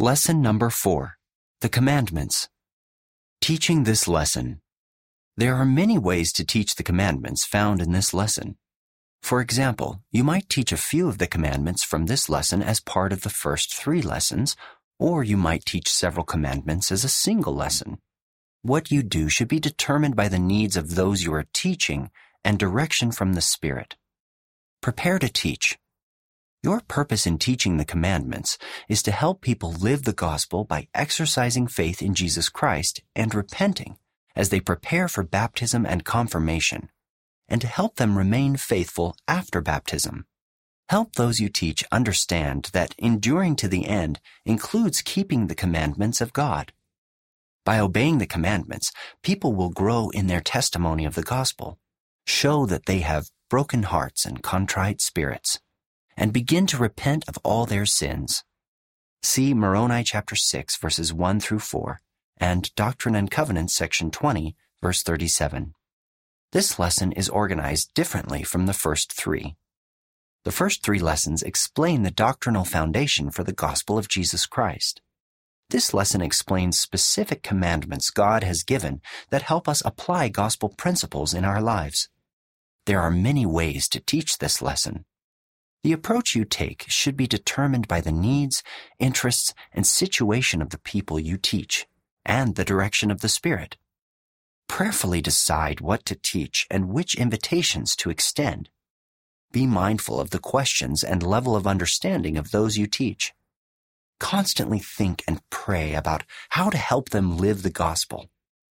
Lesson number 4, the commandments. Teaching this lesson. There are many ways to teach the commandments found in this lesson. For example, you might teach a few of the commandments from this lesson as part of the first 3 lessons, or you might teach several commandments as a single lesson. What you do should be determined by the needs of those you are teaching and direction from the Spirit. Prepare to teach. Your purpose in teaching the commandments is to help people live the gospel by exercising faith in Jesus Christ and repenting as they prepare for baptism and confirmation, and to help them remain faithful after baptism. Help those you teach understand that enduring to the end includes keeping the commandments of God. By obeying the commandments, people will grow in their testimony of the gospel, show that they have broken hearts and contrite spirits, and begin to repent of all their sins. See Moroni chapter 6, verses 1 through 4, and Doctrine and Covenants section 20, verse 37. This lesson is organized differently from the first 3. The first 3 lessons explain the doctrinal foundation for the gospel of Jesus Christ. This lesson explains specific commandments God has given that help us apply gospel principles in our lives. There are many ways to teach this lesson. The approach you take should be determined by the needs, interests, and situation of the people you teach, and the direction of the Spirit. Prayerfully decide what to teach and which invitations to extend. Be mindful of the questions and level of understanding of those you teach. Constantly think and pray about how to help them live the gospel.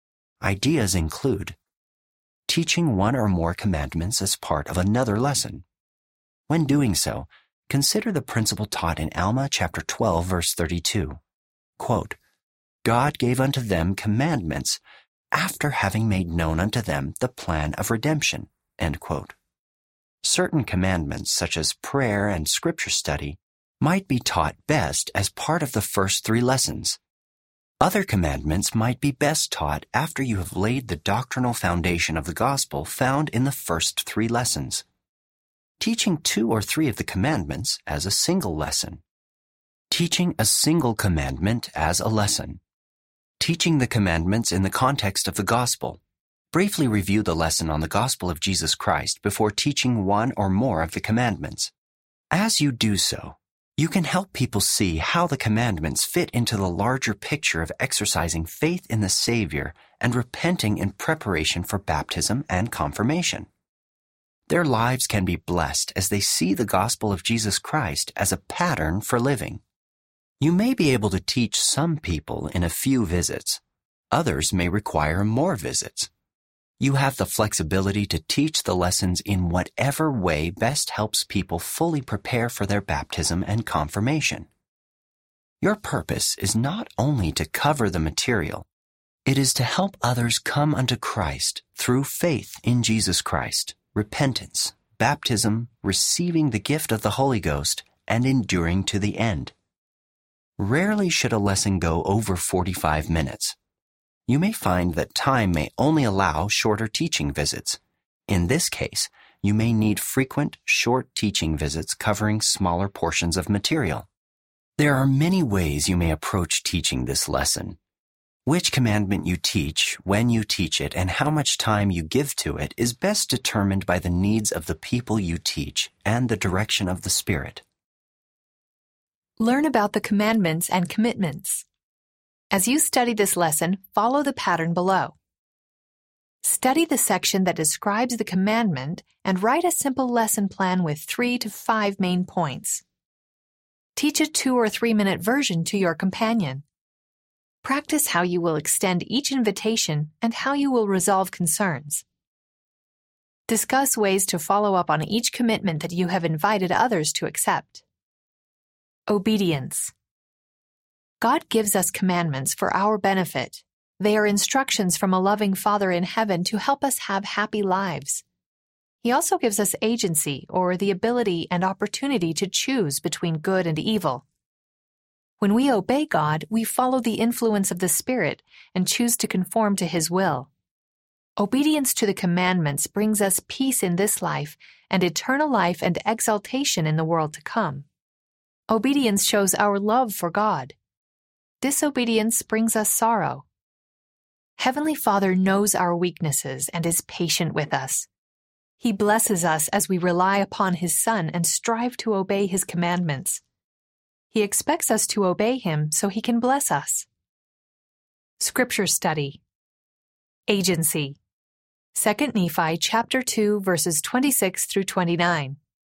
Ideas include teaching one or more commandments as part of another lesson. When doing so, consider the principle taught in Alma chapter 12, verse 32. Quote, God gave unto them commandments after having made known unto them the plan of redemption. End quote. Certain commandments, such as prayer and scripture study, might be taught best as part of the first 3 lessons. Other commandments might be best taught after you have laid the doctrinal foundation of the gospel found in the first 3 lessons. Teaching 2 or 3 of the commandments as a single lesson. Teaching a single commandment as a lesson. Teaching the commandments in the context of the gospel. Briefly review the lesson on the gospel of Jesus Christ before teaching one or more of the commandments. As you do so, you can help people see how the commandments fit into the larger picture of exercising faith in the Savior and repenting in preparation for baptism and confirmation. Their lives can be blessed as they see the gospel of Jesus Christ as a pattern for living. You may be able to teach some people in a few visits. Others may require more visits. You have the flexibility to teach the lessons in whatever way best helps people fully prepare for their baptism and confirmation. Your purpose is not only to cover the material, it is to help others come unto Christ through faith in Jesus Christ, repentance, baptism, receiving the gift of the Holy Ghost, and enduring to the end. Rarely should a lesson go over 45 minutes. You may find that time may only allow shorter teaching visits. In this case, you may need frequent, short teaching visits covering smaller portions of material. There are many ways you may approach teaching this lesson. Which commandment you teach, when you teach it, and how much time you give to it is best determined by the needs of the people you teach and the direction of the Spirit. Learn about the commandments and commitments. As you study this lesson, follow the pattern below. Study the section that describes the commandment and write a simple lesson plan with 3 to 5 main points. Teach a 2 or 3 minute version to your companion. Practice how you will extend each invitation and how you will resolve concerns. Discuss ways to follow up on each commitment that you have invited others to accept. Obedience. God gives us commandments for our benefit. They are instructions from a loving Father in heaven to help us have happy lives. He also gives us agency or the ability and opportunity to choose between good and evil. When we obey God, we follow the influence of the Spirit and choose to conform to His will. Obedience to the commandments brings us peace in this life and eternal life and exaltation in the world to come. Obedience shows our love for God. Disobedience brings us sorrow. Heavenly Father knows our weaknesses and is patient with us. He blesses us as we rely upon His Son and strive to obey His commandments. He expects us to obey Him so He can bless us. Scripture study. Agency. 2 Nephi chapter 2 verses 26 through 29.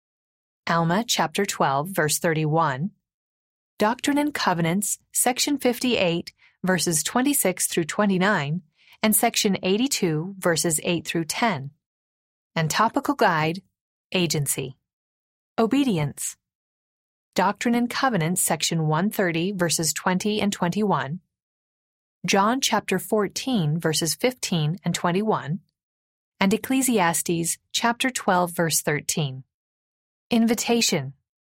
Alma chapter 12 verse 31. Doctrine and Covenants, section 58 verses 26 through 29 and section 82 verses 8 through 10. And topical guide, Agency. Obedience. Doctrine and Covenants, section 130 verses 20 and 21. John chapter 14 verses 15 and 21. And Ecclesiastes chapter 12 verse 13. Invitation.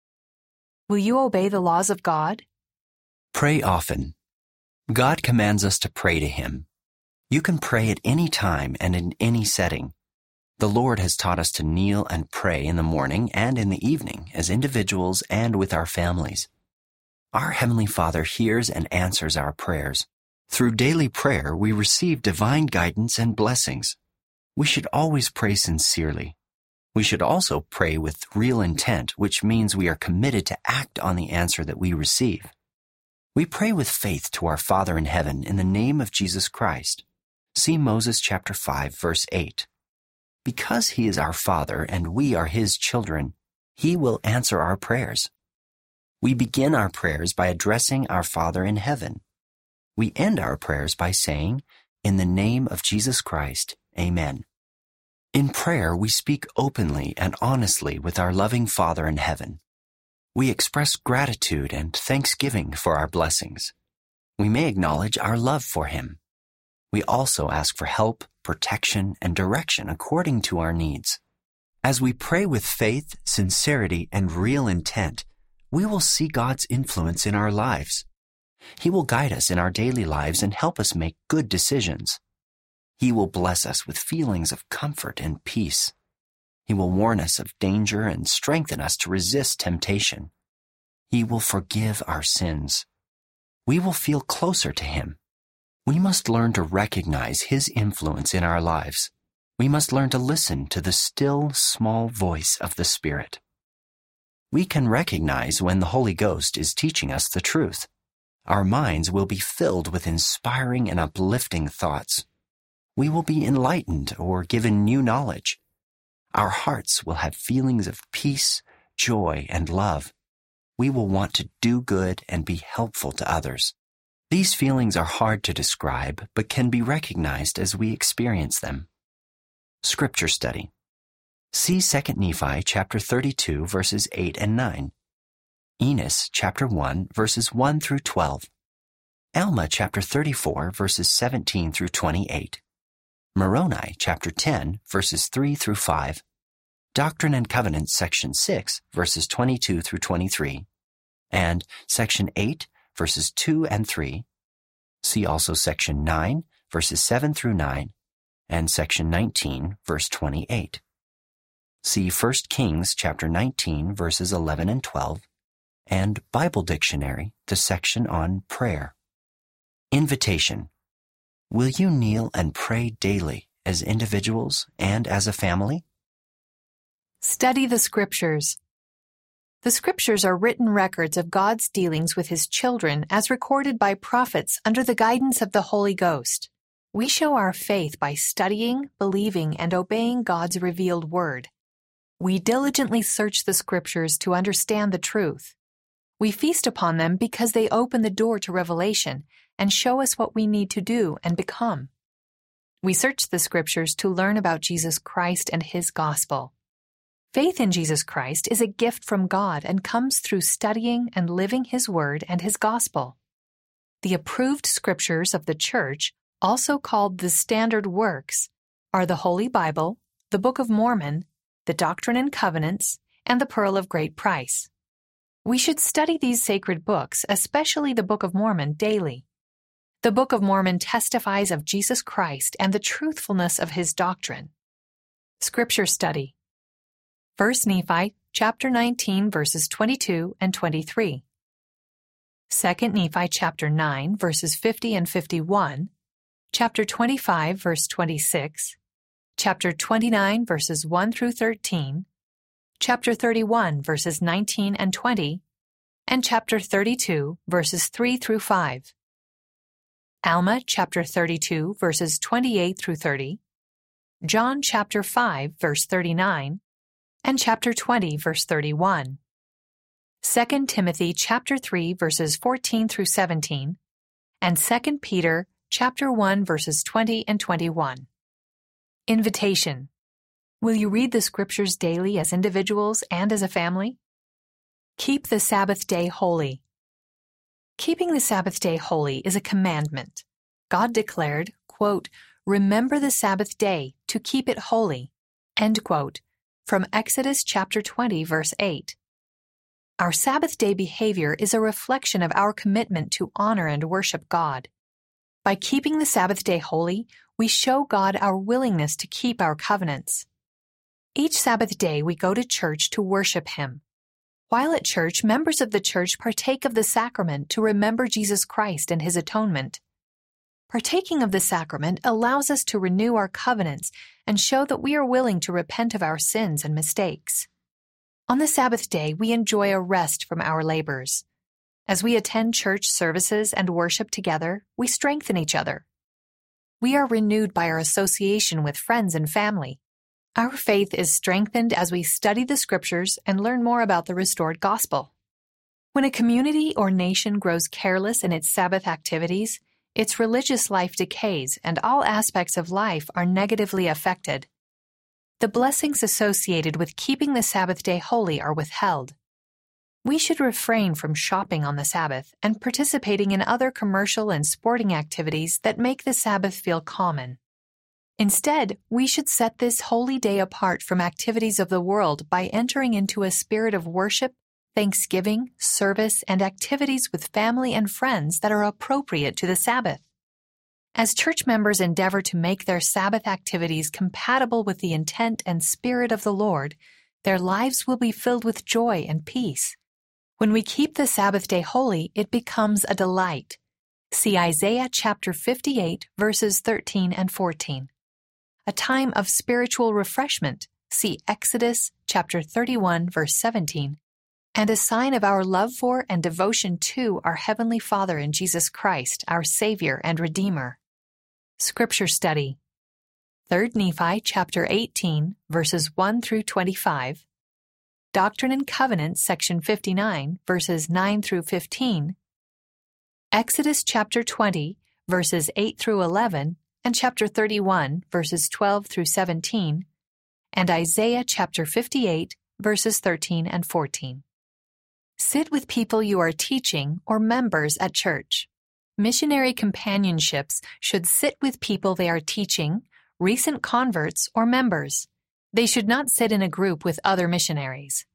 Will you obey the laws of God? Pray often. God commands us to pray to Him. You can pray at any time and in any setting. The Lord has taught us to kneel and pray in the morning and in the evening as individuals and with our families. Our Heavenly Father hears and answers our prayers. Through daily prayer, we receive divine guidance and blessings. We should always pray sincerely. We should also pray with real intent, which means we are committed to act on the answer that we receive. We pray with faith to our Father in heaven in the name of Jesus Christ. See Moses chapter 5, verse 8. Because He is our Father and we are His children, He will answer our prayers. We begin our prayers by addressing our Father in heaven. We end our prayers by saying, "In the name of Jesus Christ, Amen." In prayer, we speak openly and honestly with our loving Father in heaven. We express gratitude and thanksgiving for our blessings. We may acknowledge our love for Him. We also ask for help, protection, and direction according to our needs. As we pray with faith, sincerity, and real intent, we will see God's influence in our lives. He will guide us in our daily lives and help us make good decisions. He will bless us with feelings of comfort and peace. He will warn us of danger and strengthen us to resist temptation. He will forgive our sins. We will feel closer to Him. We must learn to recognize His influence in our lives. We must learn to listen to the still, small voice of the Spirit. We can recognize when the Holy Ghost is teaching us the truth. Our minds will be filled with inspiring and uplifting thoughts. We will be enlightened or given new knowledge. Our hearts will have feelings of peace, joy, and love. We will want to do good and be helpful to others. These feelings are hard to describe, but can be recognized as we experience them. Scripture study. See 2 Nephi chapter 32 verses 8 and 9. Enos chapter 1 verses 1 through 12. Alma chapter 34 verses 17 through 28. Moroni chapter 10 verses 3 through 5. Doctrine and Covenants section 6 verses 22 through 23. And section 8 verses 2 and 3. See also section 9 verses 7 through 9 and section 19 verse 28. See 1 Kings chapter 19 verses 11 and 12 and Bible Dictionary, the section on prayer. Invitation. Will you kneel and pray daily as individuals and as a family? Study the Scriptures. The Scriptures are written records of God's dealings with His children as recorded by prophets under the guidance of the Holy Ghost. We show our faith by studying, believing, and obeying God's revealed Word. We diligently search the Scriptures to understand the truth. We feast upon them because they open the door to revelation and show us what we need to do and become. We search the Scriptures to learn about Jesus Christ and His gospel. Faith in Jesus Christ is a gift from God and comes through studying and living His Word and His gospel. The approved Scriptures of the Church, also called the Standard Works, are the Holy Bible, the Book of Mormon, the Doctrine and Covenants, and the Pearl of Great Price. We should study these sacred books, especially the Book of Mormon, daily. The Book of Mormon testifies of Jesus Christ and the truthfulness of His doctrine. Scripture study. 1 Nephi, chapter 19, verses 22 and 23. 2 Nephi chapter 9, verses 50 and 51, chapter 25, verse 26, chapter 29, verses 1 through 13, chapter 31, verses 19 and 20, and chapter 32, verses 3 through 5. Alma chapter 32, verses 28 through 30, John chapter 5, verse 39, and chapter 20, verse 31. 2 Timothy chapter 3, verses 14 through 17, and 2 Peter chapter 1, verses 20 and 21. Invitation. Will you read the scriptures daily as individuals and as a family? Keep the Sabbath day holy. Keeping the Sabbath day holy is a commandment. God declared, quote, "Remember the Sabbath day to keep it holy," end quote, from Exodus chapter 20, verse 8. Our Sabbath day behavior is a reflection of our commitment to honor and worship God. By keeping the Sabbath day holy, we show God our willingness to keep our covenants. Each Sabbath day we go to church to worship Him. While at church, members of the church partake of the sacrament to remember Jesus Christ and His atonement. Partaking of the sacrament allows us to renew our covenants and show that we are willing to repent of our sins and mistakes. On the Sabbath day, we enjoy a rest from our labors. As we attend church services and worship together, we strengthen each other. We are renewed by our association with friends and family. Our faith is strengthened as we study the scriptures and learn more about the restored gospel. When a community or nation grows careless in its Sabbath activities, its religious life decays and all aspects of life are negatively affected. The blessings associated with keeping the Sabbath day holy are withheld. We should refrain from shopping on the Sabbath and participating in other commercial and sporting activities that make the Sabbath feel common. Instead, we should set this holy day apart from activities of the world by entering into a spirit of worship, thanksgiving, service, and activities with family and friends that are appropriate to the Sabbath. As church members endeavor to make their Sabbath activities compatible with the intent and spirit of the Lord, their lives will be filled with joy and peace. When we keep the Sabbath day holy, it becomes a delight. See Isaiah chapter 58, verses 13 and 14. A time of spiritual refreshment. See Exodus chapter 31, verse 17. And a sign of our love for and devotion to our Heavenly Father in Jesus Christ, our Savior and Redeemer. Scripture study. 3 Nephi chapter 18, verses 1 through 25. Doctrine and Covenants, section 59, verses 9 through 15. Exodus chapter 20, verses 8 through 11, and chapter 31, verses 12 through 17, and Isaiah chapter 58, verses 13 and 14. Sit with people you are teaching or members at church. Missionary companionships should sit with people they are teaching, recent converts, or members. They should not sit in a group with other missionaries.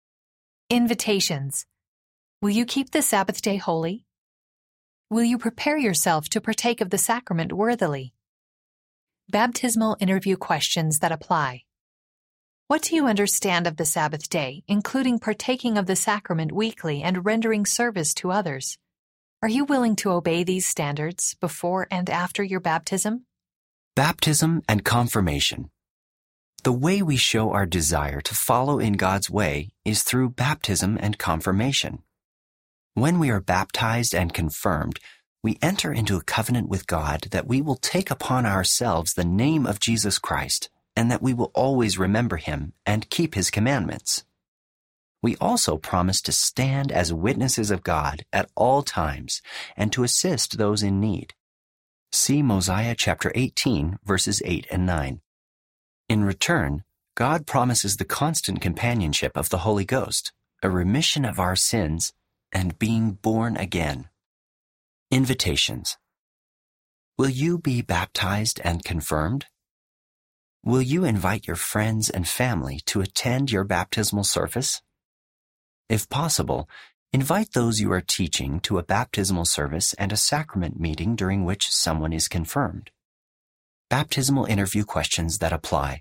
Invitations. Will you keep the Sabbath day holy? Will you prepare yourself to partake of the sacrament worthily? Baptismal interview questions that apply. What do you understand of the Sabbath day, including partaking of the sacrament weekly and rendering service to others? Are you willing to obey these standards before and after your baptism? Baptism and confirmation. The way we show our desire to follow in God's way is through baptism and confirmation. When we are baptized and confirmed, we enter into a covenant with God that we will take upon ourselves the name of Jesus Christ and that we will always remember Him and keep His commandments. We also promise to stand as witnesses of God at all times and to assist those in need. See Mosiah chapter 18, verses 8 and 9. In return, God promises the constant companionship of the Holy Ghost, a remission of our sins, and being born again. Invitations. Will you be baptized and confirmed? Will you invite your friends and family to attend your baptismal service? If possible, invite those you are teaching to a baptismal service and a sacrament meeting during which someone is confirmed. Baptismal interview questions that apply.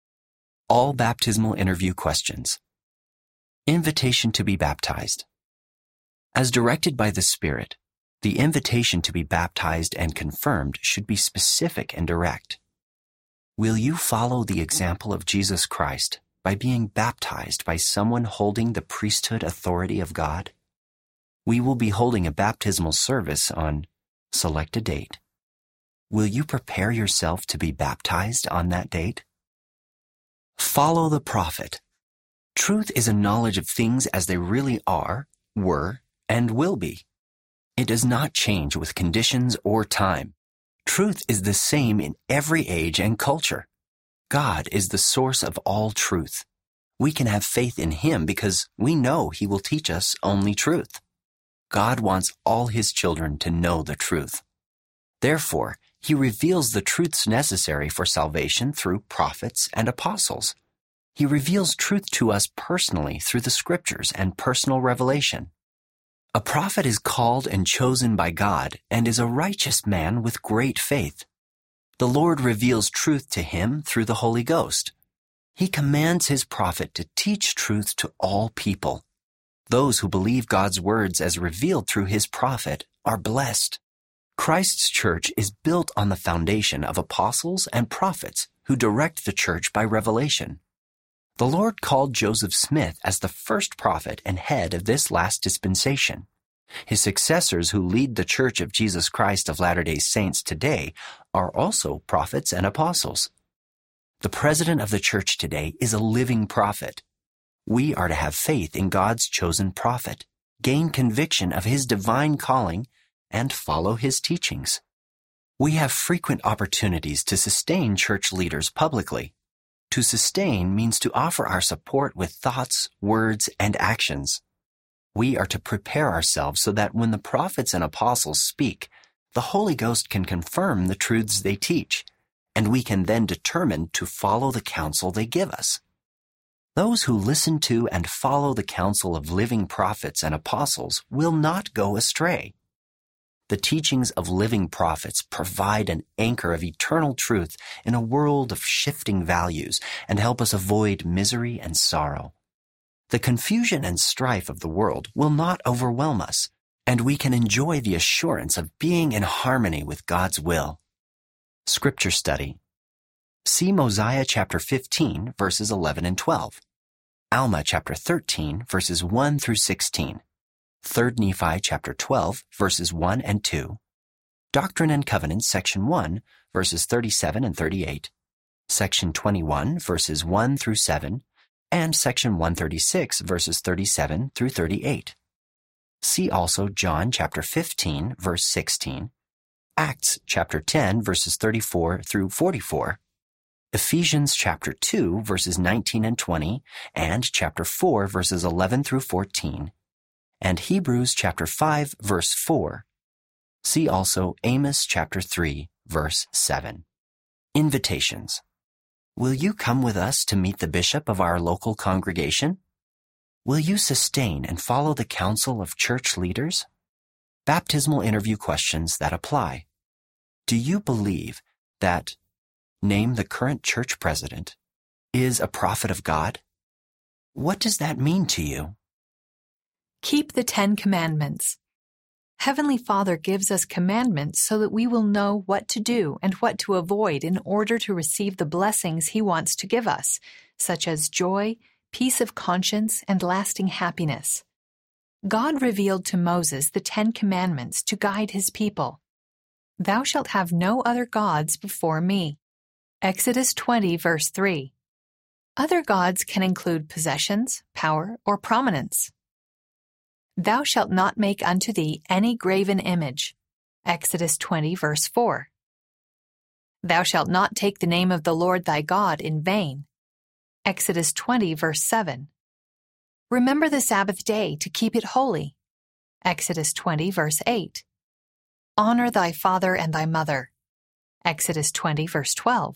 All baptismal interview questions. Invitation to be baptized. As directed by the Spirit, the invitation to be baptized and confirmed should be specific and direct. Will you follow the example of Jesus Christ by being baptized by someone holding the priesthood authority of God? We will be holding a baptismal service on select a date. Will you prepare yourself to be baptized on that date? Follow the prophet. Truth is a knowledge of things as they really are, were, and will be. It does not change with conditions or time. Truth is the same in every age and culture. God is the source of all truth. We can have faith in Him because we know He will teach us only truth. God wants all His children to know the truth. Therefore, He reveals the truths necessary for salvation through prophets and apostles. He reveals truth to us personally through the Scriptures and personal revelation. A prophet is called and chosen by God and is a righteous man with great faith. The Lord reveals truth to him through the Holy Ghost. He commands His prophet to teach truth to all people. Those who believe God's words as revealed through His prophet are blessed. Christ's church is built on the foundation of apostles and prophets who direct the church by revelation. The Lord called Joseph Smith as the first prophet and head of this last dispensation. His successors who lead the Church of Jesus Christ of Latter-day Saints today are also prophets and apostles. The president of the church today is a living prophet. We are to have faith in God's chosen prophet, gain conviction of his divine calling, and follow his teachings. We have frequent opportunities to sustain church leaders publicly. To sustain means to offer our support with thoughts, words, and actions. We are to prepare ourselves so that when the prophets and apostles speak, the Holy Ghost can confirm the truths they teach, and we can then determine to follow the counsel they give us. Those who listen to and follow the counsel of living prophets and apostles will not go astray. The teachings of living prophets provide an anchor of eternal truth in a world of shifting values and help us avoid misery and sorrow. The confusion and strife of the world will not overwhelm us, and we can enjoy the assurance of being in harmony with God's will. Scripture study. See Mosiah chapter 15, verses 11 and 12. Alma chapter 13, verses 1 through 16. 3 Nephi chapter 12, verses 1 and 2, Doctrine and Covenants, section 1, verses 37 and 38, section 21, verses 1 through 7, and section 136, verses 37 through 38. See also John chapter 15, verse 16, Acts chapter 10, verses 34 through 44, Ephesians chapter 2, verses 19 and 20, and chapter 4, verses 11 through 14, and Hebrews chapter 5, verse 4. See also Amos chapter 3, verse 7. Invitations. Will you come with us to meet the bishop of our local congregation? Will you sustain and follow the counsel of church leaders? Baptismal interview questions that apply. Do you believe that, name the current church president, is a prophet of God? What does that mean to you? Keep the 10 Commandments. Heavenly Father gives us commandments so that we will know what to do and what to avoid in order to receive the blessings He wants to give us, such as joy, peace of conscience, and lasting happiness. God revealed to Moses the 10 Commandments to guide His people. Thou shalt have no other gods before me. Exodus 20, verse 3. Other gods can include possessions, power, or prominence. Thou shalt not make unto thee any graven image. Exodus 20, verse 4. Thou shalt not take the name of the Lord thy God in vain. Exodus 20, verse 7. Remember the Sabbath day to keep it holy. Exodus 20, verse 8. Honor thy father and thy mother. Exodus 20, verse 12.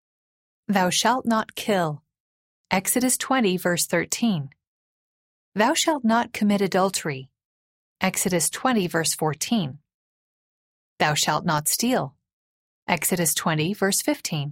Thou shalt not kill. Exodus 20, verse 13. Thou shalt not commit adultery. Exodus 20, verse 14. Thou shalt not steal. Exodus 20, verse 15.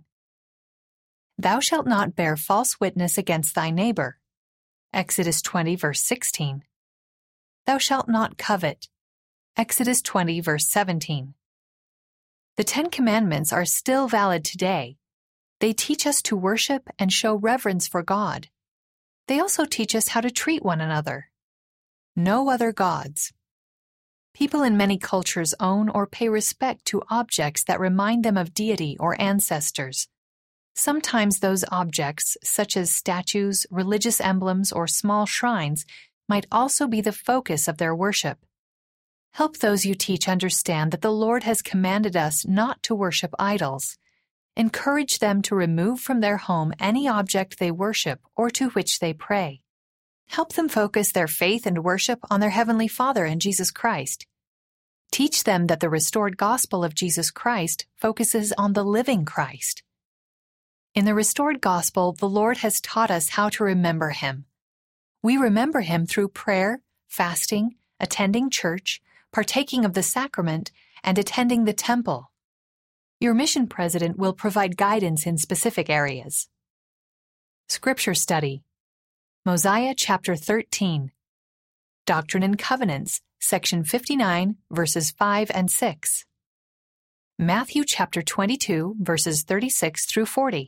Thou shalt not bear false witness against thy neighbor. Exodus 20, verse 16. Thou shalt not covet. Exodus 20, verse 17. The 10 Commandments are still valid today. They teach us to worship and show reverence for God. They also teach us how to treat one another. No other gods. People in many cultures own or pay respect to objects that remind them of deity or ancestors. Sometimes those objects, such as statues, religious emblems, or small shrines, might also be the focus of their worship. Help those you teach understand that the Lord has commanded us not to worship idols. Encourage them to remove from their home any object they worship or to which they pray. Help them focus their faith and worship on their Heavenly Father and Jesus Christ. Teach them that the restored gospel of Jesus Christ focuses on the living Christ. In the restored gospel, the Lord has taught us how to remember Him. We remember Him through prayer, fasting, attending church, partaking of the sacrament, and attending the temple. Your mission president will provide guidance in specific areas. Scripture study. Mosiah chapter 13. Doctrine and Covenants, section 59, verses 5 and 6. Matthew chapter 22, verses 36 through 40.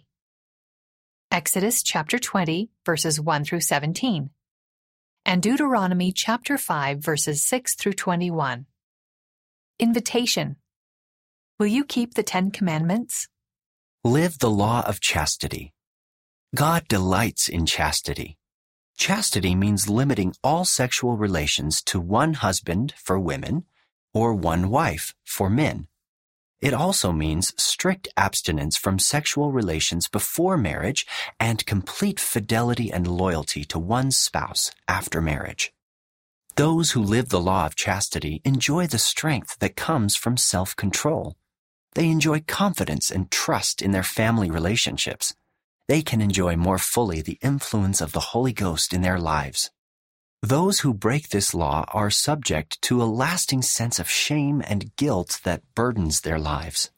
Exodus chapter 20, verses 1 through 17. And Deuteronomy chapter 5, verses 6 through 21. Invitation. Will you keep the 10 Commandments? Live the law of chastity. God delights in chastity. Chastity means limiting all sexual relations to one husband for women or one wife for men. It also means strict abstinence from sexual relations before marriage and complete fidelity and loyalty to one's spouse after marriage. Those who live the law of chastity enjoy the strength that comes from self-control. They enjoy confidence and trust in their family relationships. They can enjoy more fully the influence of the Holy Ghost in their lives. Those who break this law are subject to a lasting sense of shame and guilt that burdens their lives.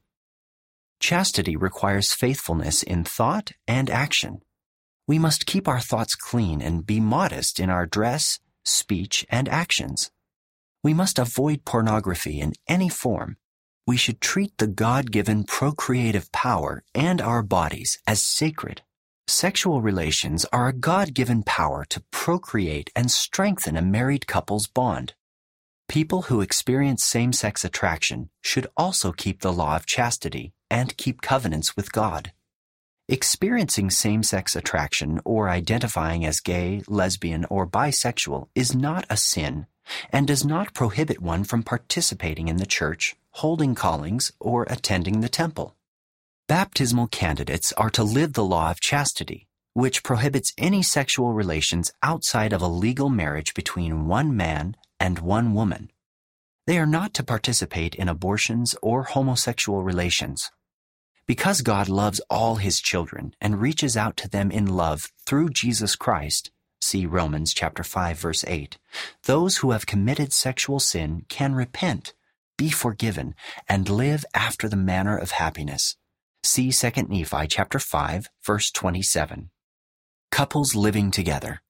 Chastity requires faithfulness in thought and action. We must keep our thoughts clean and be modest in our dress, speech, and actions. We must avoid pornography in any form. We should treat the God-given procreative power and our bodies as sacred. Sexual relations are a God-given power to procreate and strengthen a married couple's bond. People who experience same-sex attraction should also keep the law of chastity and keep covenants with God. Experiencing same-sex attraction or identifying as gay, lesbian, or bisexual is not a sin and does not prohibit one from participating in the church, holding callings, or attending the temple. Baptismal candidates are to live the law of chastity, which prohibits any sexual relations outside of a legal marriage between one man and one woman. They are not to participate in abortions or homosexual relations. Because God loves all His children and reaches out to them in love through Jesus Christ, see Romans chapter 5, verse 8, those who have committed sexual sin can repent, be forgiven, and live after the manner of happiness. See 2 Nephi chapter 5, verse 27. Couples living together.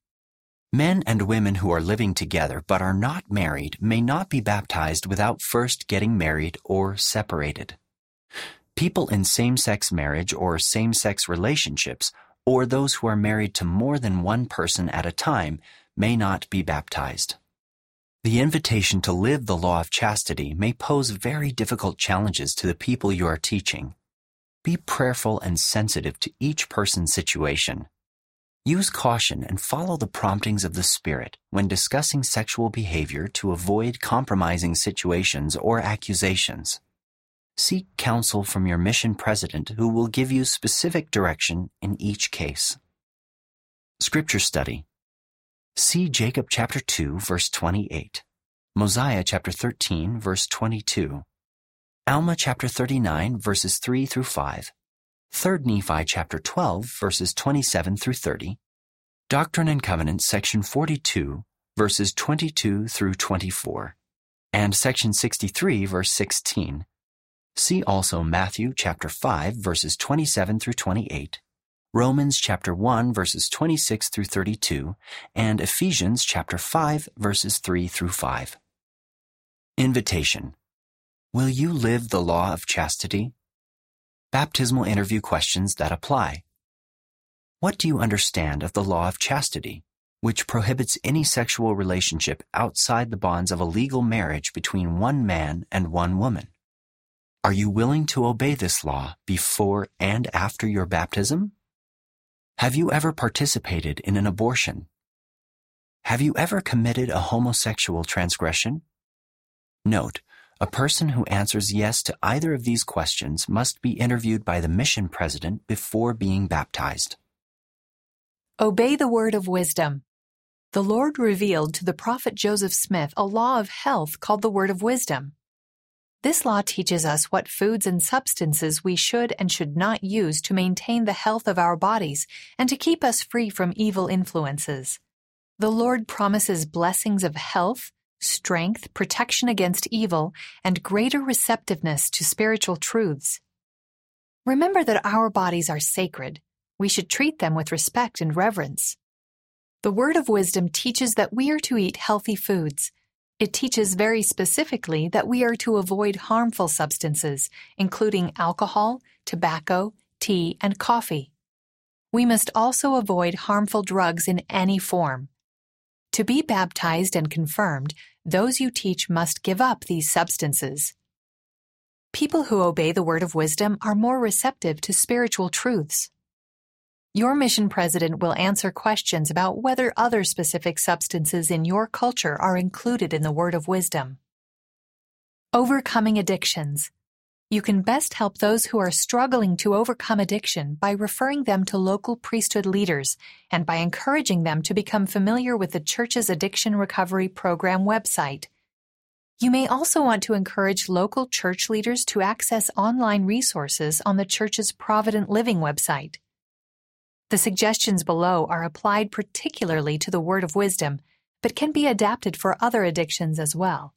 Men and women who are living together but are not married may not be baptized without first getting married or separated. People in same-sex marriage or same-sex relationships, or those who are married to more than one person at a time, may not be baptized. The invitation to live the law of chastity may pose very difficult challenges to the people you are teaching. Be prayerful and sensitive to each person's situation. Use caution and follow the promptings of the Spirit when discussing sexual behavior to avoid compromising situations or accusations. Seek counsel from your mission president who will give you specific direction in each case. Scripture study. See Jacob chapter 2, verse 28, Mosiah chapter 13, verse 22, Alma chapter 39, verses 3 through 5, 3 Nephi chapter 12, verses 27 through 30, Doctrine and Covenants section 42, verses 22 through 24, and section 63, verse 16. See also Matthew chapter 5, verses 27 through 28, Romans chapter 1 verses 26 through 32, and Ephesians chapter 5 verses 3 through 5. Invitation. Will you live the law of chastity? Baptismal interview questions that apply. What do you understand of the law of chastity, which prohibits any sexual relationship outside the bonds of a legal marriage between one man and one woman? Are you willing to obey this law before and after your baptism? Have you ever participated in an abortion? Have you ever committed a homosexual transgression? Note, a person who answers yes to either of these questions must be interviewed by the mission president before being baptized. Obey the word of wisdom. The Lord revealed to the prophet Joseph Smith a law of health called the word of wisdom. This law teaches us what foods and substances we should and should not use to maintain the health of our bodies and to keep us free from evil influences. The Lord promises blessings of health, strength, protection against evil, and greater receptiveness to spiritual truths. Remember that our bodies are sacred. We should treat them with respect and reverence. The word of wisdom teaches that we are to eat healthy foods. It teaches very specifically that we are to avoid harmful substances, including alcohol, tobacco, tea, and coffee. We must also avoid harmful drugs in any form. To be baptized and confirmed, those you teach must give up these substances. People who obey the word of wisdom are more receptive to spiritual truths. Your mission president will answer questions about whether other specific substances in your culture are included in the word of wisdom. Overcoming addictions. You can best help those who are struggling to overcome addiction by referring them to local priesthood leaders and by encouraging them to become familiar with the church's Addiction Recovery Program website. You may also want to encourage local church leaders to access online resources on the church's Provident Living website. The suggestions below are applied particularly to the word of wisdom, but can be adapted for other addictions as well.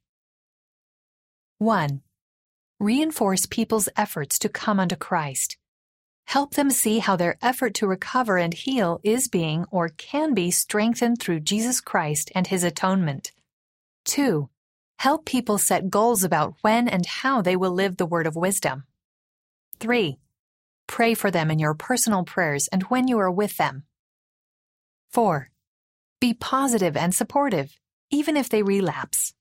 1. Reinforce people's efforts to come unto Christ. Help them see how their effort to recover and heal is being or can be strengthened through Jesus Christ and His atonement. 2. Help people set goals about when and how they will live the word of wisdom. 3. Pray for them in your personal prayers and when you are with them. 4. Be positive and supportive, even if they relapse.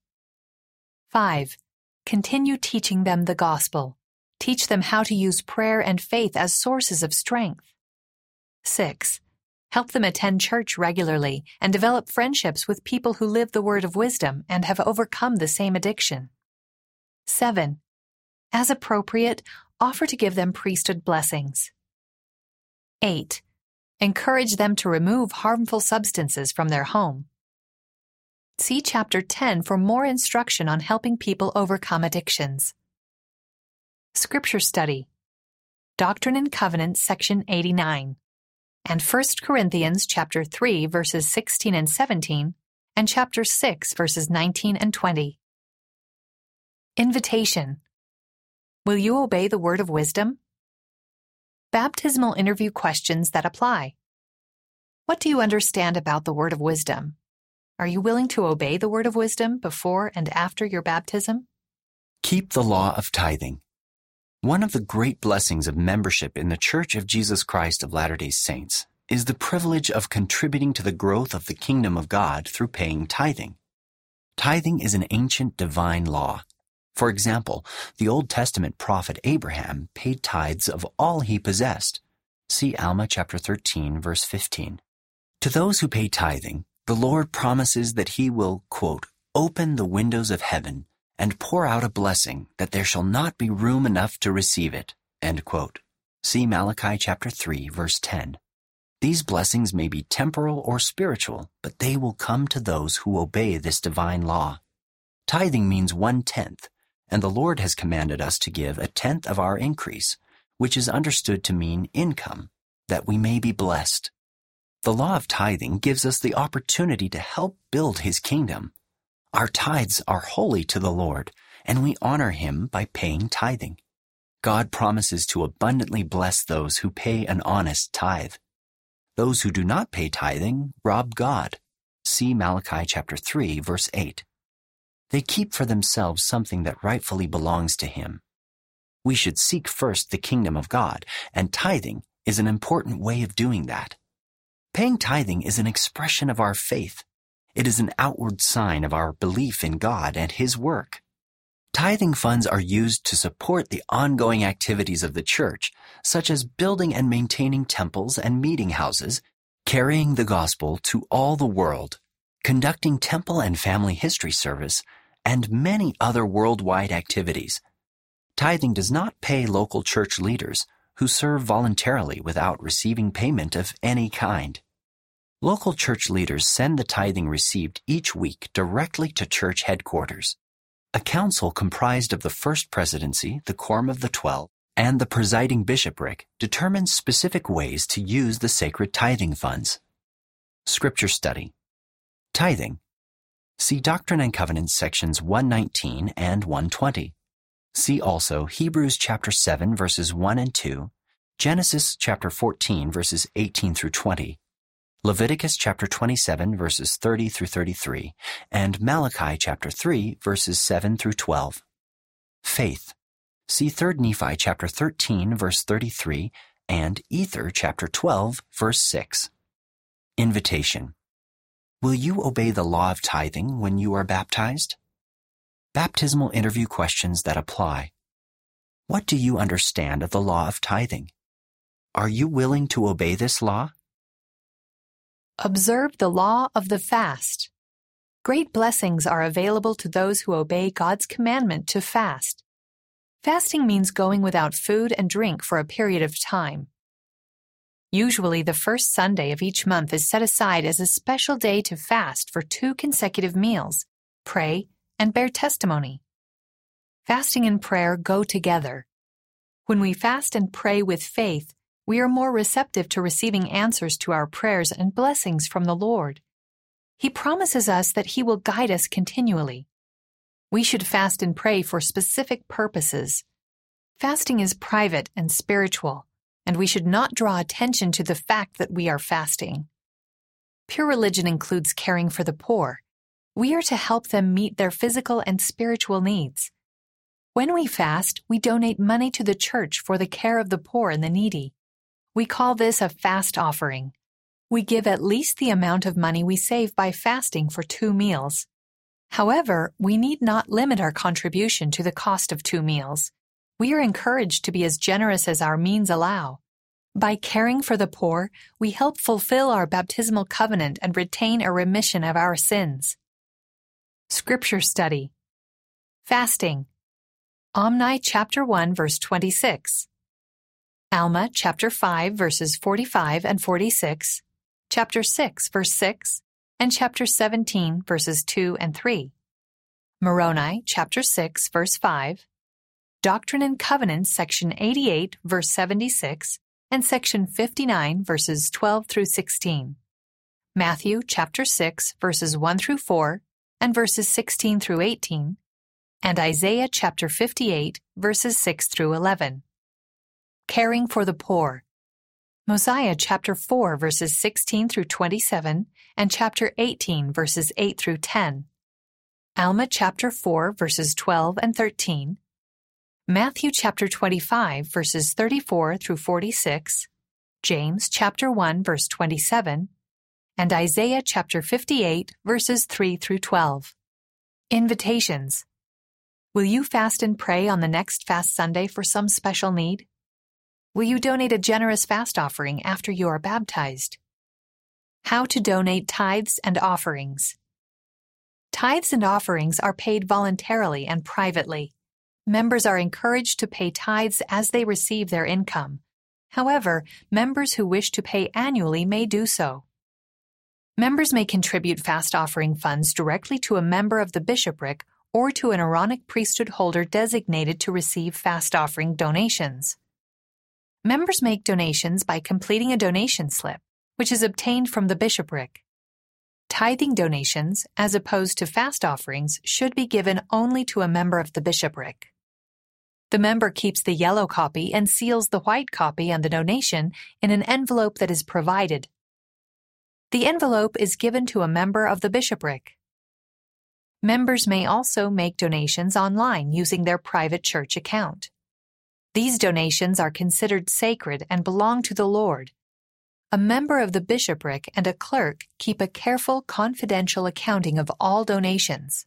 5. Continue teaching them the gospel. Teach them how to use prayer and faith as sources of strength. 6. Help them attend church regularly and develop friendships with people who live the word of wisdom and have overcome the same addiction. 7. As appropriate, offer to give them priesthood blessings. 8. Encourage them to remove harmful substances from their home. See Chapter 10 for more instruction on helping people overcome addictions. Scripture Study. Doctrine and Covenants, Section 89, and 1 Corinthians chapter 3, verses 16 and 17, and chapter 6, verses 19 and 20. Invitation. Will you obey the word of wisdom? Baptismal interview questions that apply. What do you understand about the word of wisdom? Are you willing to obey the word of wisdom before and after your baptism? Keep the law of tithing. One of the great blessings of membership in the Church of Jesus Christ of Latter-day Saints is the privilege of contributing to the growth of the kingdom of God through paying tithing. Tithing is an ancient divine law. For example, the Old Testament prophet Abraham paid tithes of all he possessed. See Alma chapter 13, verse 15. To those who pay tithing, the Lord promises that He will, quote, open the windows of heaven and pour out a blessing that there shall not be room enough to receive it, end quote. See Malachi chapter 3, verse 10. These blessings may be temporal or spiritual, but they will come to those who obey this divine law. Tithing means 1/10, and the Lord has commanded us to give 1/10 of our increase, which is understood to mean income, that we may be blessed. The law of tithing gives us the opportunity to help build His kingdom. Our tithes are holy to the Lord, and we honor Him by paying tithing. God promises to abundantly bless those who pay an honest tithe. Those who do not pay tithing rob God. See Malachi chapter 3, verse 8. They keep for themselves something that rightfully belongs to Him. We should seek first the kingdom of God, and tithing is an important way of doing that. Paying tithing is an expression of our faith. It is an outward sign of our belief in God and His work. Tithing funds are used to support the ongoing activities of the church, such as building and maintaining temples and meeting houses, carrying the gospel to all the world, conducting temple and family history service, and many other worldwide activities. Tithing does not pay local church leaders who serve voluntarily without receiving payment of any kind. Local church leaders send the tithing received each week directly to church headquarters. A council comprised of the First Presidency, the Quorum of the 12, and the presiding bishopric determines specific ways to use the sacred tithing funds. Scripture study. Tithing. See Doctrine and Covenants sections 119 and 120. See also Hebrews chapter 7 verses 1 and 2, Genesis chapter 14 verses 18 through 20, Leviticus chapter 27 verses 30 through 33, and Malachi chapter 3 verses 7 through 12. Faith. See 3 Nephi chapter 13 verse 33 and Ether chapter 12 verse 6. Invitation. Will you obey the law of tithing when you are baptized? Baptismal interview questions that apply. What do you understand of the law of tithing? Are you willing to obey this law? Observe the law of the fast. Great blessings are available to those who obey God's commandment to fast. Fasting means going without food and drink for a period of time. Usually, the first Sunday of each month is set aside as a special day to fast for 2 consecutive meals, pray, and bear testimony. Fasting and prayer go together. When we fast and pray with faith, we are more receptive to receiving answers to our prayers and blessings from the Lord. He promises us that He will guide us continually. We should fast and pray for specific purposes. Fasting is private and spiritual, and we should not draw attention to the fact that we are fasting. Pure religion includes caring for the poor. We are to help them meet their physical and spiritual needs. When we fast, we donate money to the church for the care of the poor and the needy. We call this a fast offering. We give at least the amount of money we save by fasting for 2 meals. However, we need not limit our contribution to the cost of 2 meals. We are encouraged to be as generous as our means allow. By caring for the poor, we help fulfill our baptismal covenant and retain a remission of our sins. Scripture study. Fasting. Omni chapter 1 verse 26. Alma chapter 5 verses 45 and 46, chapter 6 verse 6, and chapter 17 verses 2 and 3. Moroni chapter 6 verse 5, Doctrine and Covenants section 88 verse 76, and section 59 verses 12 through 16. Matthew chapter 6 verses 1 through 4 and verses 16 through 18, and Isaiah chapter 58 verses 6 through 11. Caring for the poor. Mosiah chapter 4 verses 16 through 27 and chapter 18 verses 8 through 10. Alma chapter 4 verses 12 and 13. Matthew chapter 25 verses 34 through 46. James chapter 1 verse 27. And Isaiah chapter 58 verses 3 through 12. Invitations. Will you fast and pray on the next Fast Sunday for some special need? Will you donate a generous fast offering after you are baptized? How to donate tithes and offerings. Tithes and offerings are paid voluntarily and privately. Members are encouraged to pay tithes as they receive their income. However, members who wish to pay annually may do so. Members may contribute fast offering funds directly to a member of the bishopric or to an Aaronic priesthood holder designated to receive fast offering donations. Members make donations by completing a donation slip, which is obtained from the bishopric. Tithing donations, as opposed to fast offerings, should be given only to a member of the bishopric. The member keeps the yellow copy and seals the white copy and the donation in an envelope that is provided. The envelope is given to a member of the bishopric. Members may also make donations online using their private church account. These donations are considered sacred and belong to the Lord. A member of the bishopric and a clerk keep a careful, confidential accounting of all donations.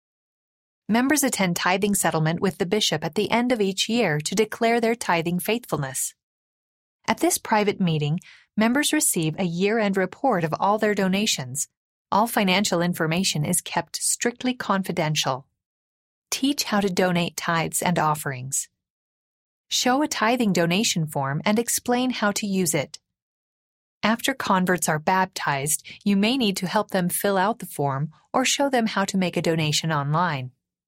Members attend tithing settlement with the bishop at the end of each year to declare their tithing faithfulness. At this private meeting, members receive a year-end report of all their donations. All financial information is kept strictly confidential. Teach how to donate tithes and offerings. Show a tithing donation form and explain how to use it. After converts are baptized, you may need to help them fill out the form or show them how to make a donation online.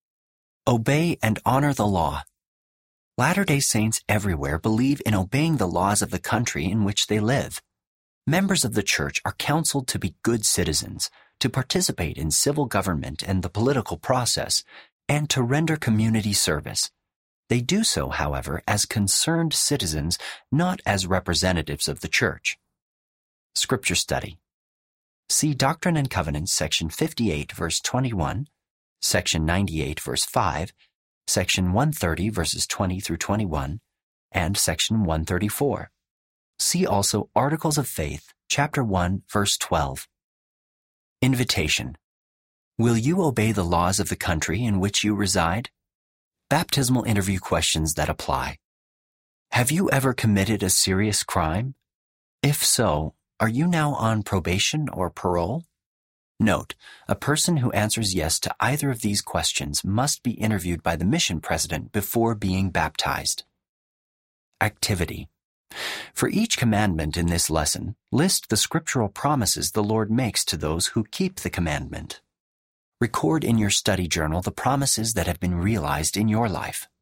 Obey and honor the law. Latter-day Saints everywhere believe in obeying the laws of the country in which they live. Members of the church are counseled to be good citizens, to participate in civil government and the political process, and to render community service. They do so, however, as concerned citizens, not as representatives of the church. Scripture study. See Doctrine and Covenants, section 58, verse 21, section 98, verse 5, section 130, verses 20 through 21, and section 134. See also Articles of Faith, chapter 1, verse 12. Invitation. Will you obey the laws of the country in which you reside? Baptismal interview questions that apply. Have you ever committed a serious crime? If so, are you now on probation or parole? Note, a person who answers yes to either of these questions must be interviewed by the mission president before being baptized. Activity. For each commandment in this lesson, list the scriptural promises the Lord makes to those who keep the commandment. Record in your study journal the promises that have been realized in your life.